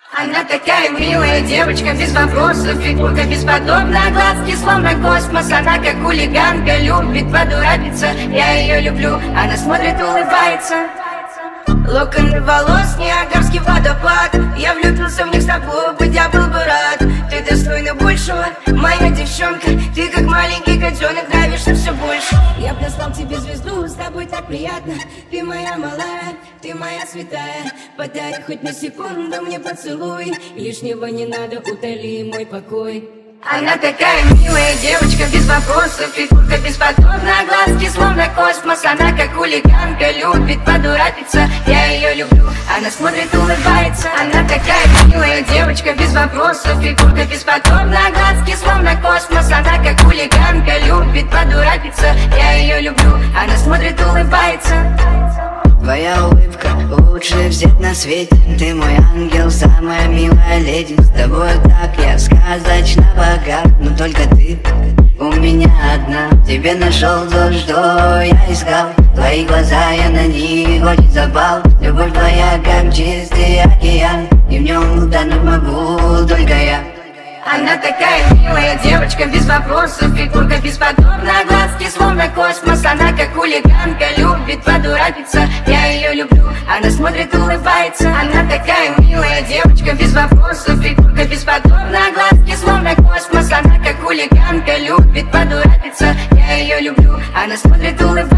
Она такая милая девочка, без вопросов, фигурка бесподобна, глазки словно космос. Она как хулиганка, любит подурачиться, я ее люблю, она смотрит, улыбается. Локоны волос, Ниагарский водопад, я влюбился в них с тобой, будь я был бы рад. Ты достойна большего, моя девчонка, ты как маленький котенок, нравишься все больше. Я послал тебе звезду, с тобой так приятно, ты моя малая, ты моя святая. Подари хоть на секунду мне поцелуй, лишнего не надо, утоли мой покой. Она такая милая девочка, без вопросов, фигурка бесподобна, глазки словно космос. Она как хулиганка, любит подурачиться, я ее люблю, она смотрит, улыбается. Она такая милая девочка, без вопросов, фигурка бесподобна, глазки словно космос. Она как хулиганка, любит подурачиться, я ее люблю, она смотрит, улыбается. Твоя улыбка лучше всех на свете, ты мой ангел, самая милая леди. С тобой так я сказочно богат, но только ты у меня одна. Тебе нашел то, что я искал, твои глаза, я на них очень запал. Любовь твоя как чистый океан, и в нем утонуть могу только я. Она такая милая девочка, без вопросов, фигурка бесподобна, глазки словно космос. Она как хулиганка, любит подурачиться, я ее люблю, она смотрит, улыбается. Она такая милая девочка, без вопросов, фигурка бесподобна, глазки словно космос. Она как хулиганка, любит подурачиться, я ее люблю, она смотрит, улыбается.